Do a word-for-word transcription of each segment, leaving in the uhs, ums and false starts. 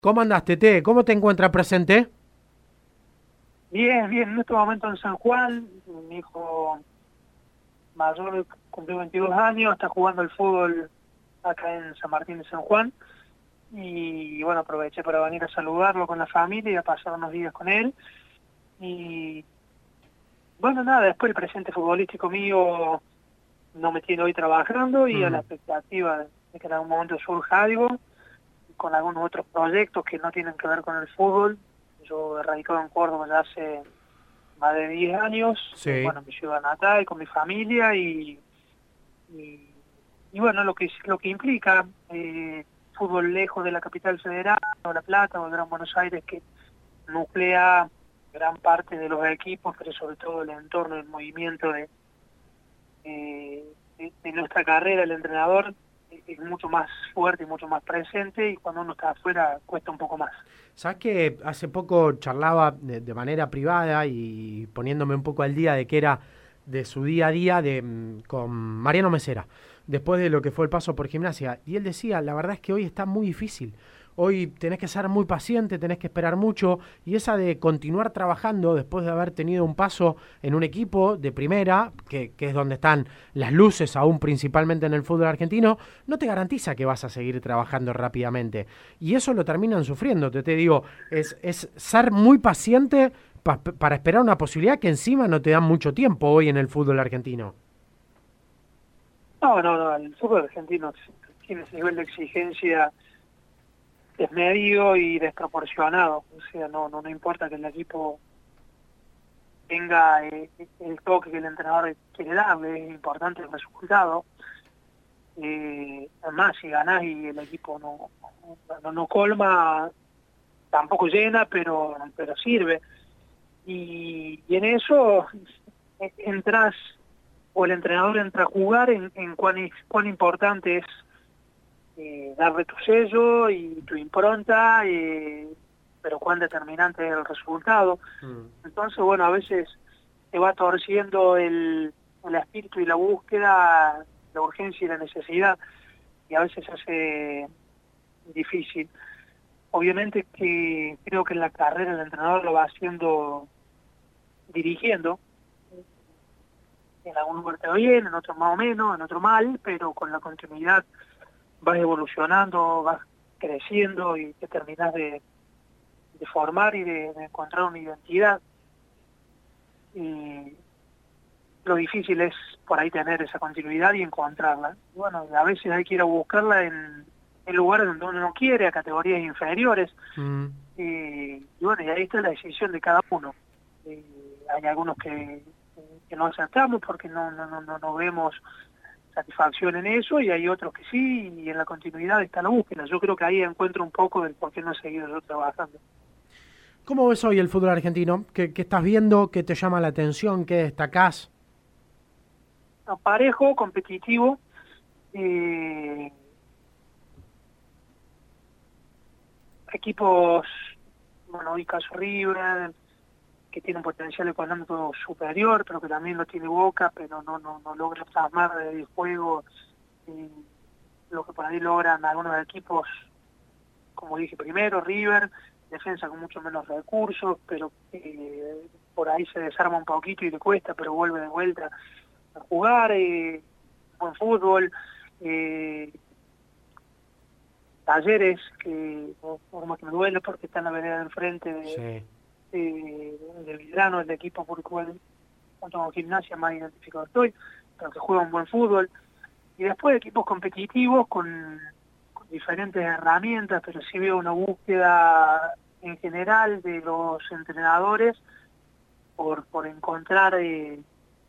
¿Cómo andás, Tete? ¿Cómo te encuentras presente? Bien, bien, en este momento en San Juan, mi hijo mayor cumplió veintidós años, está jugando al fútbol acá en San Martín de San Juan y bueno, aproveché para venir a saludarlo con la familia y a pasar unos días con él. Y bueno, nada, después el presente futbolístico mío no me tiene hoy trabajando y a la Mm. expectativa de que en algún momento surja algo, con algunos otros proyectos que no tienen que ver con el fútbol. Yo he radicado en Córdoba ya hace más de diez años, eh, Sí. bueno, en mi ciudad natal, con mi familia y, y, y bueno, lo que lo que implica eh, fútbol lejos de la capital federal, o La Plata o el Gran Buenos Aires, que nuclea gran parte de los equipos, pero sobre todo el entorno, el movimiento de, eh, de, de nuestra carrera, el entrenador eh, es mucho más fuerte y mucho más presente, y cuando uno está afuera cuesta un poco más. Sabes que hace poco charlaba de, de manera privada y poniéndome un poco al día de qué era de su día a día de, mm, con Mariano Mesera, después de lo que fue el paso por Gimnasia. Y él decía, la verdad es que hoy está muy difícil. Hoy tenés que ser muy paciente, tenés que esperar mucho. Y esa de continuar trabajando después de haber tenido un paso en un equipo de primera, que, que es donde están las luces aún principalmente en el fútbol argentino, no te garantiza que vas a seguir trabajando rápidamente. Y eso lo terminan sufriendo, te, te digo, es, es ser muy paciente pa, para esperar una posibilidad que encima no te dan mucho tiempo hoy en el fútbol argentino. No, no, no, el fútbol argentino tiene ese nivel de exigencia desmedido y desproporcionado. O sea, no, no, no importa que el equipo tenga eh, el toque que el entrenador quiere darle, es importante el resultado. Eh, además, si ganás y el equipo no, no, no colma, tampoco llena, pero, pero sirve. Y, y en eso eh, entras, o el entrenador entra a jugar en, en cuán, es- cuán importante es eh, darle tu sello y tu impronta, eh, pero cuán determinante es el resultado. Mm. Entonces, bueno, a veces se va torciendo el, el espíritu y la búsqueda, la urgencia y la necesidad, y a veces se hace difícil. Obviamente que creo que en la carrera el entrenador lo va haciendo dirigiendo, en algún lugar te va bien, en otro más o menos, en otro mal, pero con la continuidad vas evolucionando, vas creciendo y te terminas de, de formar y de, de encontrar una identidad. Y lo difícil es por ahí tener esa continuidad y encontrarla. Y bueno, a veces hay que ir a buscarla en, en lugares donde uno no quiere, a categorías inferiores. Mm. Y, y bueno, y ahí está la decisión de cada uno. Eh, hay algunos que, que no aceptamos porque no, no, no, no, no vemos satisfacción en eso, y hay otros que sí, y en la continuidad está la búsqueda. Yo creo que ahí encuentro un poco del por qué no he seguido yo trabajando. ¿Cómo ves hoy el fútbol argentino? ¿Qué, qué estás viendo? ¿Qué te llama la atención? ¿Qué destacás? No, parejo, competitivo, eh, equipos, bueno, hoy caso River, que tiene un potencial económico superior, pero que también lo tiene Boca, pero no, no, no logra plasmar el juego eh, lo que por ahí logran algunos equipos, como dije primero, River, defensa con mucho menos recursos, pero eh, por ahí se desarma un poquito y le cuesta, pero vuelve de vuelta a jugar, eh, buen fútbol, eh, Talleres, que por por más que me duele porque está en la vereda del frente de, Sí. de, de Belgrano, el equipo por el cual junto con Gimnasia más identificado estoy, pero que juega un buen fútbol. Y después equipos competitivos con, con diferentes herramientas, pero sí veo una búsqueda en general de los entrenadores por, por encontrar eh,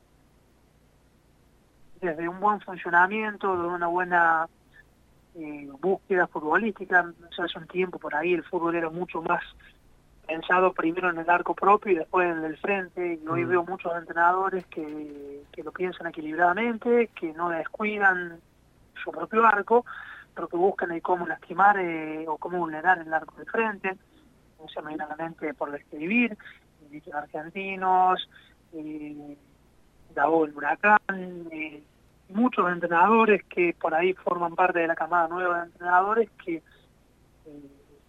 desde un buen funcionamiento, de una buena eh, búsqueda futbolística. O sea, hace un tiempo por ahí el fútbol era mucho más pensado primero en el arco propio y después en el frente, y hoy Mm. veo muchos entrenadores que, que lo piensan equilibradamente, que no descuidan su propio arco, pero que buscan el cómo lastimar eh, o cómo vulnerar el arco de frente. Se me viene a la mente por describir, dichos argentinos, eh, Gabo el Huracán, eh, muchos entrenadores que por ahí forman parte de la camada nueva de entrenadores que eh,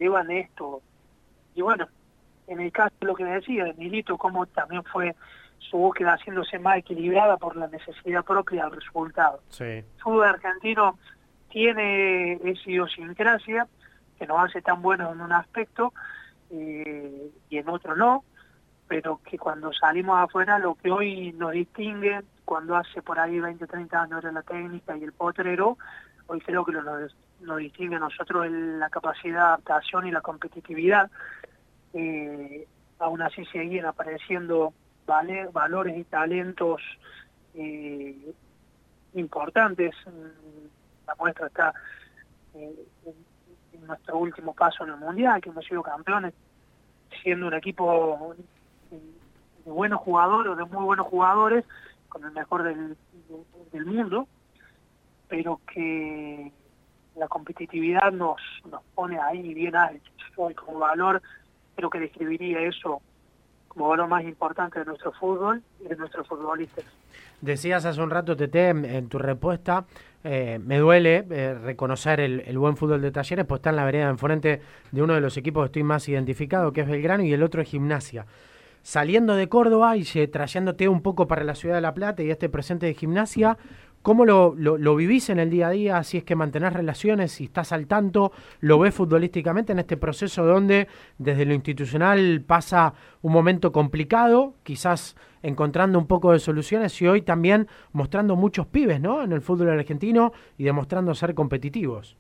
llevan esto. Y bueno, en el caso de lo que decía de Milito, como también fue su búsqueda haciéndose más equilibrada por la necesidad propia del resultado. Sí. El fútbol argentino tiene esa idiosincrasia que nos hace tan buenos en un aspecto eh, y en otro no, pero que cuando salimos afuera lo que hoy nos distingue, cuando hace por ahí veinte, treinta años era la técnica y el potrero, hoy creo que lo nos, nos distingue a nosotros es la capacidad de adaptación y la competitividad. Eh, aún así siguen apareciendo vale, valores y talentos eh, importantes. La muestra está eh, en, en nuestro último paso en el Mundial, que hemos sido campeones, siendo un equipo de buenos jugadores, de muy buenos jugadores, con el mejor del, del mundo, pero que la competitividad nos, nos pone ahí bien alto. Hoy como valor, creo que describiría eso como valor más importante de nuestro fútbol y de nuestros futbolistas. Decías hace un rato, Tete, en tu respuesta, eh, me duele eh, reconocer el, el buen fútbol de Talleres, pues está en la vereda enfrente de uno de los equipos que estoy más identificado, que es Belgrano, y el otro es Gimnasia. Saliendo de Córdoba y eh, trayéndote un poco para la ciudad de La Plata y este presente de Gimnasia, ¿cómo lo, lo, lo vivís en el día a día? Si es que mantenés relaciones, si estás al tanto, ¿lo ves futbolísticamente en este proceso donde desde lo institucional pasa un momento complicado, quizás encontrando un poco de soluciones y hoy también mostrando muchos pibes, ¿no?, en el fútbol argentino y demostrando ser competitivos?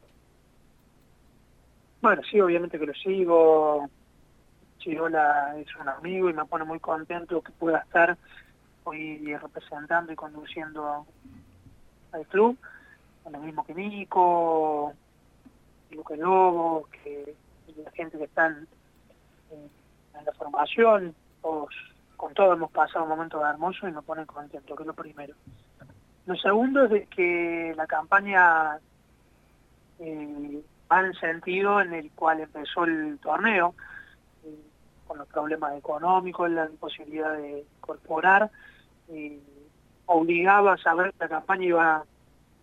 Bueno, sí, obviamente que lo sigo. Chirola es un amigo y me pone muy contento que pueda estar hoy representando y conduciendo al club, lo mismo que Nico, Lucas Lobo, que la gente que está en, en la formación, todos, con todos hemos pasado un momento hermoso y me pone contento, que es lo primero. Lo segundo es de que la campaña eh, va en el sentido en el cual empezó el torneo, eh, con los problemas económicos, la imposibilidad de incorporar, eh, obligaba a saber que la campaña iba a,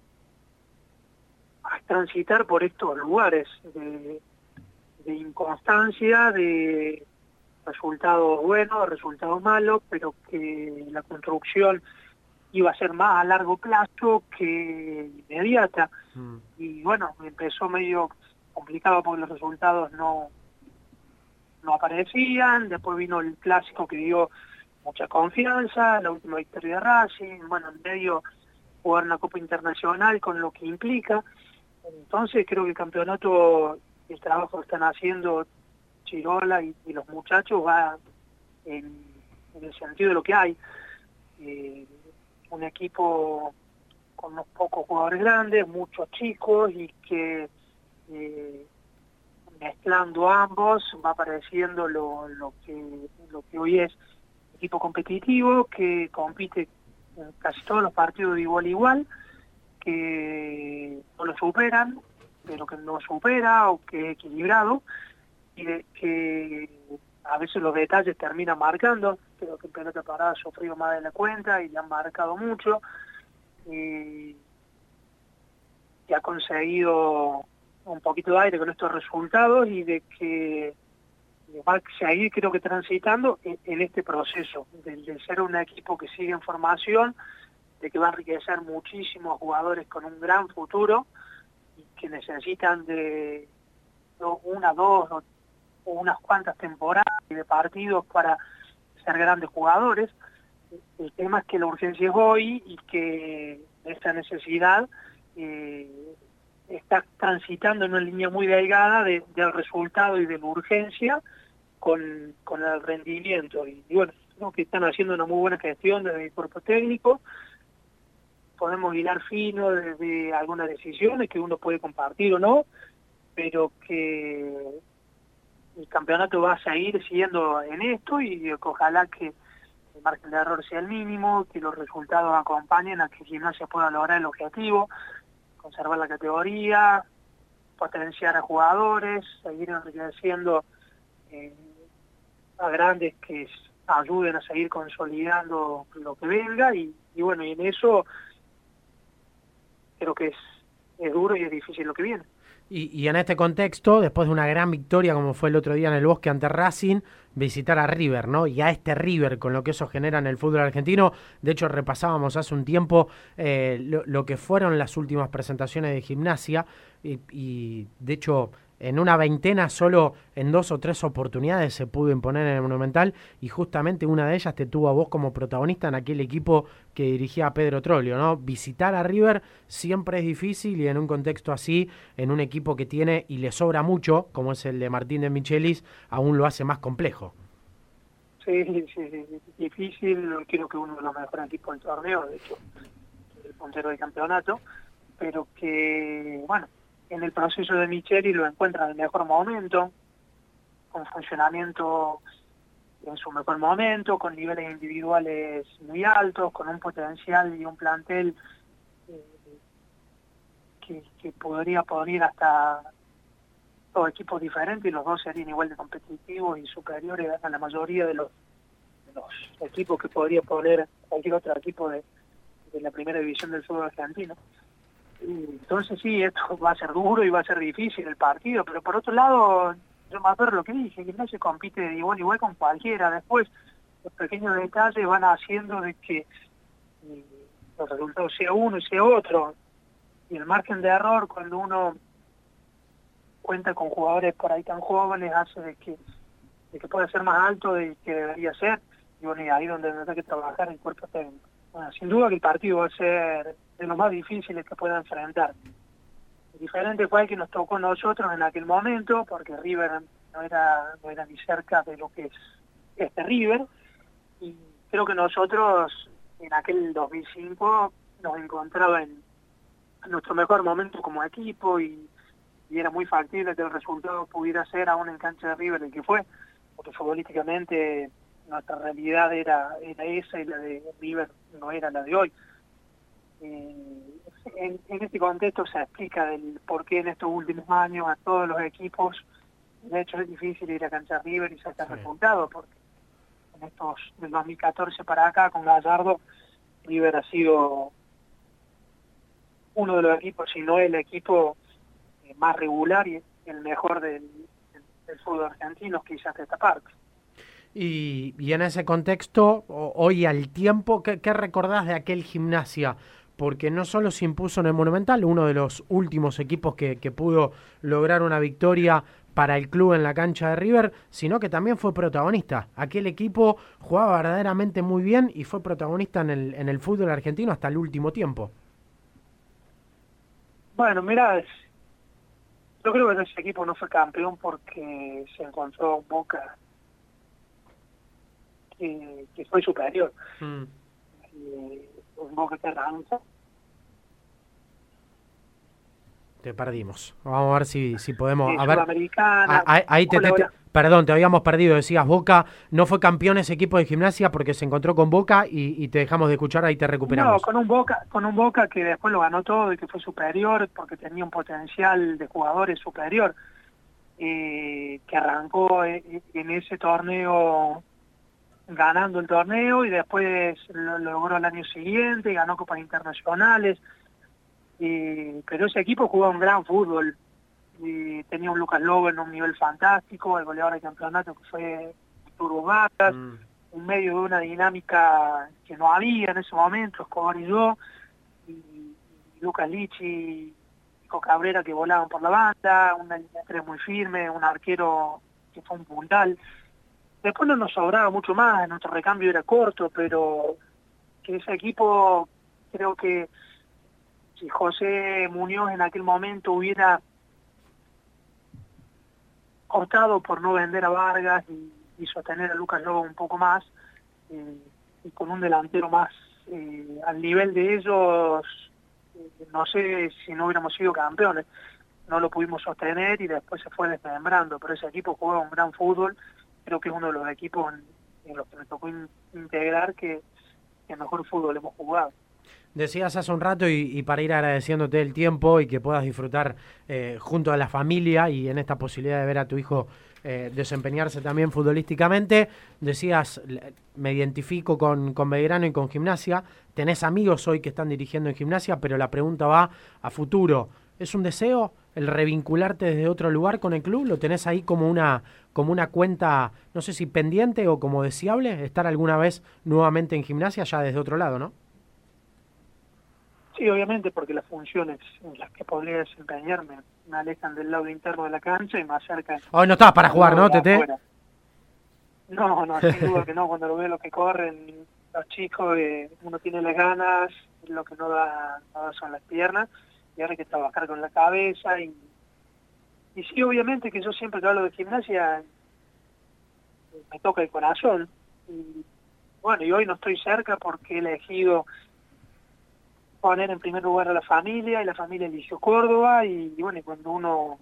a transitar por estos lugares de, de inconstancia, de resultados buenos, resultados malos, pero que la construcción iba a ser más a largo plazo que inmediata. Mm. Y bueno, empezó medio complicado porque los resultados no no aparecían, después vino el clásico que dio mucha confianza, la última victoria de Racing, bueno, en medio jugar una Copa Internacional con lo que implica. Entonces creo que el campeonato, el trabajo que están haciendo Chirola y, y los muchachos va en, en el sentido de lo que hay. Eh, un equipo con unos pocos jugadores grandes, muchos chicos y que... Eh, mezclando ambos va apareciendo lo, lo que lo que hoy es equipo competitivo, que compite en casi todos los partidos de igual a igual, que no lo superan, pero que no supera o que es equilibrado, y de que a veces los detalles terminan marcando. Creo que en pelota parada ha sufrido más de la cuenta y le han marcado mucho, y que ha conseguido un poquito de aire con estos resultados y de que va a seguir, creo que transitando en, en este proceso de, de ser un equipo que sigue en formación, de que va a enriquecer muchísimos jugadores con un gran futuro y que necesitan de una, dos o unas cuantas temporadas y de partidos para ser grandes jugadores. El tema es que la urgencia es hoy y que esta necesidad eh, está transitando en una línea muy delgada de, del resultado y de la urgencia con, con el rendimiento. Y, y bueno, creo que están haciendo una muy buena gestión desde el cuerpo técnico. Podemos hilar fino desde algunas decisiones que uno puede compartir o no, pero que el campeonato va a seguir siguiendo en esto y ojalá que el margen de error sea el mínimo, que los resultados acompañen a que Gimnasia pueda lograr el objetivo, conservar la categoría, potenciar a jugadores, seguir enriqueciendo eh, a grandes que ayuden a seguir consolidando lo que venga y, y bueno, y en eso creo que es, es duro y es difícil lo que viene. Y, y en este contexto, después de una gran victoria como fue el otro día en el Bosque ante Racing, visitar a River, ¿no? Y a este River, con lo que eso genera en el fútbol argentino. De hecho, repasábamos hace un tiempo eh, lo, lo que fueron las últimas presentaciones de Gimnasia y, y de hecho en una veintena solo en dos o tres oportunidades se pudo imponer en el Monumental y justamente una de ellas te tuvo a vos como protagonista en aquel equipo que dirigía Pedro Troglio, ¿no? Visitar a River siempre es difícil y en un contexto así, en un equipo que tiene y le sobra mucho, como es el de Martín de Michelis, aún lo hace más complejo. Sí, sí, sí, difícil, creo que uno de los mejores equipos del torneo, de hecho, el puntero del campeonato, pero que, bueno, en el proceso de Micheli lo encuentra en el mejor momento, con funcionamiento en su mejor momento, con niveles individuales muy altos, con un potencial y un plantel eh, que, que podría poner hasta dos equipos diferentes y los dos serían igual de competitivos y superiores a la mayoría de los, de los equipos que podría poner cualquier otro equipo de, de la primera división del fútbol argentino. Entonces sí, esto va a ser duro y va a ser difícil el partido, pero por otro lado, yo me acuerdo lo que dije, que no se compite de igual a igual con cualquiera. Después, los pequeños detalles van haciendo de que eh, los resultados sea uno y sea otro. Y el margen de error, cuando uno cuenta con jugadores por ahí tan jóvenes, hace de que, de que pueda ser más alto de que debería ser. Y bueno, y ahí donde tendrá que trabajar el cuerpo técnico. Bueno, sin duda que el partido va a ser de los más difíciles que pueda enfrentar. Diferente fue el que nos tocó a nosotros en aquel momento, porque River no era, no era ni cerca de lo que es este River, y creo que nosotros en aquel dos mil cinco nos encontraba en nuestro mejor momento como equipo y, y era muy factible que el resultado pudiera ser aún en cancha de River el que fue, porque futbolísticamente nuestra realidad era, era esa y la de River no era la de hoy. Eh, en, en este contexto se explica del por qué en estos últimos años a todos los equipos, de hecho es difícil ir a cancha River y sacar sí. resultados, porque en estos del dos mil catorce para acá con Gallardo, River ha sido uno de los equipos, si no el equipo eh, más regular y el mejor del, del, del fútbol argentino, quizás de esta parte. Y, y en ese contexto, hoy al tiempo, ¿qué, qué recordás de aquel Gimnasia? Porque no solo se impuso en el Monumental, uno de los últimos equipos que, que pudo lograr una victoria para el club en la cancha de River, sino que también fue protagonista. Aquel equipo jugaba verdaderamente muy bien y fue protagonista en el, en el fútbol argentino hasta el último tiempo. Bueno, mira, yo creo que ese equipo no fue campeón porque se encontró un Boca que, que fue superior. Mm. Y, un Boca que arranca. Te perdimos. Vamos a ver si, si podemos. Sí, a ver, Sudamericana. Ahí, ahí te, te, te, perdón, te habíamos perdido. Decías Boca no fue campeón ese equipo de Gimnasia porque se encontró con Boca y, y te dejamos de escuchar. Ahí te recuperamos. No, con un Boca, con un Boca que después lo ganó todo y que fue superior porque tenía un potencial de jugadores superior. Eh, que arrancó en, en ese torneo ganando el torneo y después lo logró el año siguiente, ganó copas internacionales, y, pero ese equipo jugaba un gran fútbol, y tenía un Lucas Lobo en un nivel fantástico, el goleador del campeonato que fue Arturo Vargas, mm. en medio de una dinámica que no había en ese momento, Escobar y yo, y, y Lucas Lichi y Nico Cabrera que volaban por la banda, una línea tres muy firme, un arquero que fue un puntal. Después no nos sobraba mucho más, nuestro recambio era corto, pero que ese equipo, creo que si José Muñoz en aquel momento hubiera optado por no vender a Vargas y, y sostener a Lucas Lobo un poco más, eh, y con un delantero más eh, al nivel de ellos, eh, no sé si no hubiéramos sido campeones. No lo pudimos sostener y después se fue desmembrando, pero ese equipo juega un gran fútbol. Creo que es uno de los equipos en, en los que me tocó in, integrar que, que mejor fútbol hemos jugado. Decías hace un rato, y, y para ir agradeciéndote el tiempo y que puedas disfrutar eh, junto a la familia y en esta posibilidad de ver a tu hijo eh, desempeñarse también futbolísticamente, decías, me identifico con, con Belgrano y con Gimnasia, tenés amigos hoy que están dirigiendo en Gimnasia, pero la pregunta va a futuro. ¿Es un deseo el revincularte desde otro lugar con el club? ¿Lo tenés ahí como una, como una cuenta, no sé si pendiente o como deseable, estar alguna vez nuevamente en Gimnasia ya desde otro lado, ¿no? Sí, obviamente, porque las funciones en las que podría desempeñarme me alejan del lado interno de la cancha y me acercan... Hoy no estabas para jugar, ¿no, Tete? Afuera. No, no, sin duda que no. Cuando lo veo lo que corren los chicos, eh, uno tiene las ganas, lo que no da, no da son las piernas, y ahora hay que trabajar con la cabeza. Y, y sí, obviamente que yo siempre que hablo de Gimnasia me toca el corazón. Y bueno, y hoy no estoy cerca porque he elegido poner en primer lugar a la familia, y la familia eligió Córdoba, y, y bueno, y cuando uno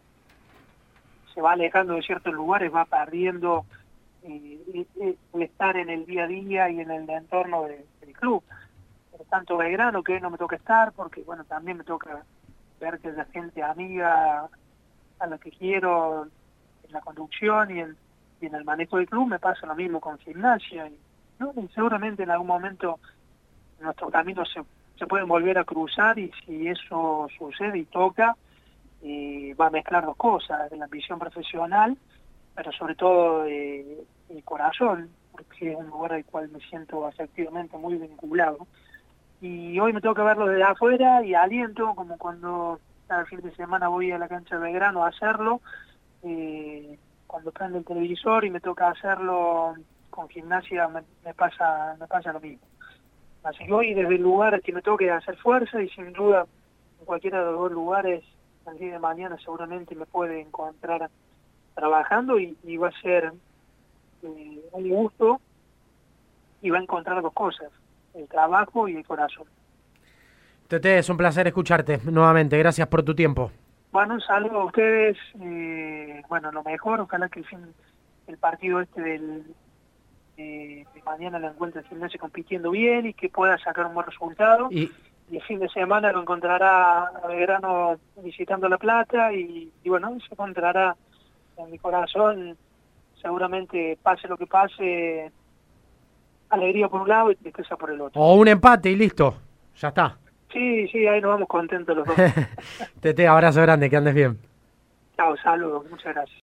se va alejando de ciertos lugares va perdiendo eh, el estar en el día a día y en el entorno de, del club. Por tanto, Belgrano, que hoy no me toca estar, porque bueno, también me toca ver que la gente amiga a la que quiero en la conducción y en, y en el manejo del club, me pasa lo mismo con Gimnasia, y, ¿no? Y seguramente en algún momento nuestros caminos se se pueden volver a cruzar, y si eso sucede y toca, eh, va a mezclar dos cosas, de la ambición profesional, pero sobre todo eh, el corazón, porque es un lugar al cual me siento afectivamente muy vinculado. Y hoy me toca verlo desde afuera y aliento, como cuando cada fin de semana voy a la cancha de Belgrano a hacerlo, eh, cuando prende el televisor y me toca hacerlo con Gimnasia, me, me pasa me pasa lo mismo. Así que hoy desde el lugar que me toque hacer fuerza, y sin duda en cualquiera de los dos lugares el día de mañana seguramente me puede encontrar trabajando, y, y va a ser eh, un gusto, y va a encontrar dos cosas, el trabajo y el corazón. Tete, es un placer escucharte nuevamente, gracias por tu tiempo. Bueno, un saludo a ustedes, eh, bueno, lo mejor, ojalá que el fin el partido este del Eh, de mañana lo encuentre el Gimnasia compitiendo bien y que pueda sacar un buen resultado, Y, y el fin de semana lo encontrará a Belgrano visitando La Plata, y, y bueno, se encontrará en mi corazón, seguramente pase lo que pase, alegría por un lado y tristeza por el otro. o un empate y listo, ya está. Sí, sí, ahí nos vamos contentos los dos. Tete, abrazo grande, que andes bien. Chao, saludos, muchas gracias.